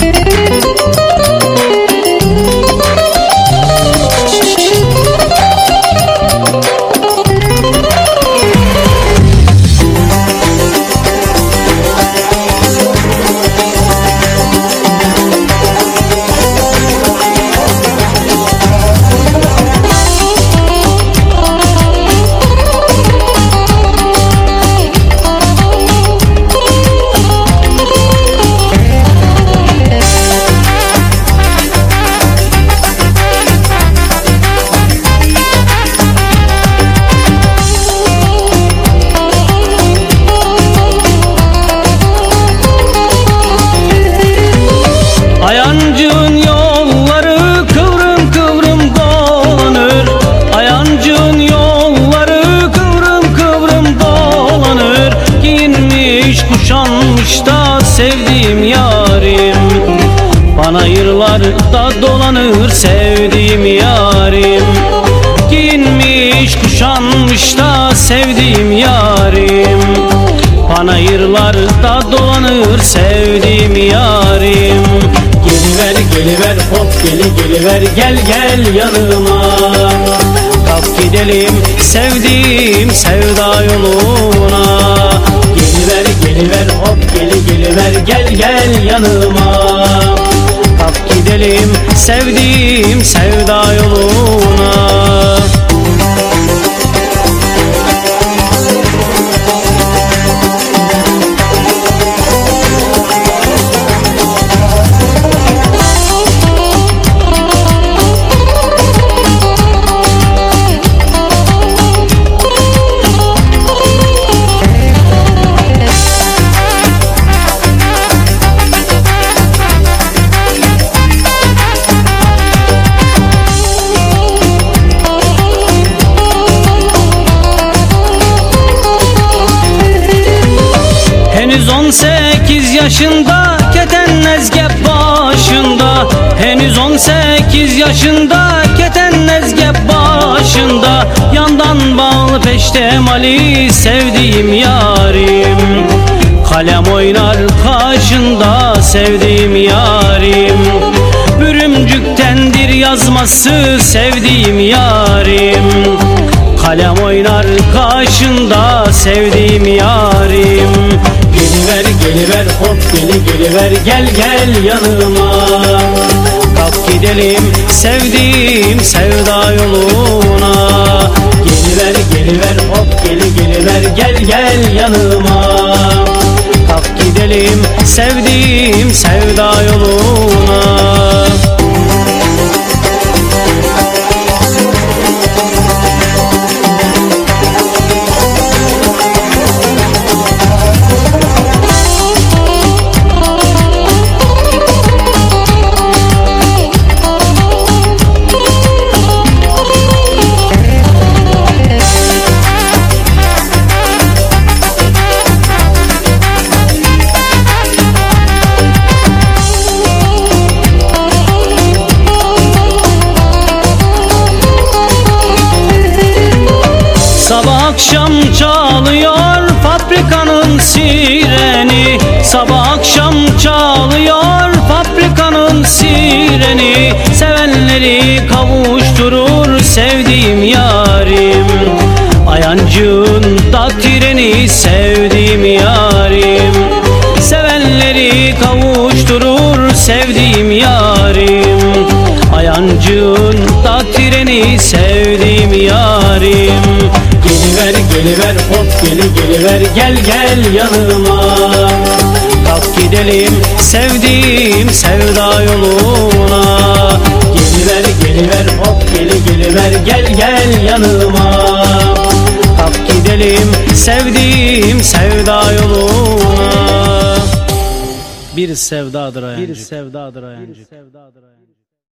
Ayancığın yolları kıvrım kıvrım dolanır. Ayancığın yolları kıvrım kıvrım dolanır. Giyinmiş kuşanmış da sevdiğim yarim, panayırlarda dolanır sevdiğim yarim. Giyinmiş kuşanmış da sevdiğim yarim, panayırlarda dolanır sevdiğim yarim. Geliver geliver hop geliver gel gel yanıma. Kalk gidelim sevdiğim sevda yoluna. Geliver geliver hop geliver gel gel yanıma. Kalk gidelim sevdiğim sevda yoluna. Henüz 18 yaşında keten nezgep başında. Henüz 18 yaşında keten nezgep başında. Yandan bağlı peştemali sevdiğim yarim, kalem oynar kaşında sevdiğim yarim. Bürümcüktendir yazması sevdiğim yarim, kalem oynar kaşında sevdiğim yarim. Geliver geliver hop geliver gel gel yanıma. Kalk gidelim sevdiğim sevda yoluna. Geliver geliver hop geliver gel gel yanıma. Kalk gidelim sevdiğim sevda yoluna. Sabah akşam çalıyor fabrikanın sireni. Sabah akşam çalıyor fabrikanın sireni. Sevenleri kavuşturur sevdiğim yarim, ayancığın da treni sevdiğim yarim. Sevenleri kavuşturur sevdiğim yarim, ayancığın da treni sevdiğim yarim. Geliver geliver hop geliver gel gel yanıma. Kalk gidelim sevdiğim sevda yoluna. Geliver geliver hop geliver gel gel yanıma. Kalk gidelim sevdiğim sevda yoluna. Bir sevdadır ayancık, bir sevdadır ayancık.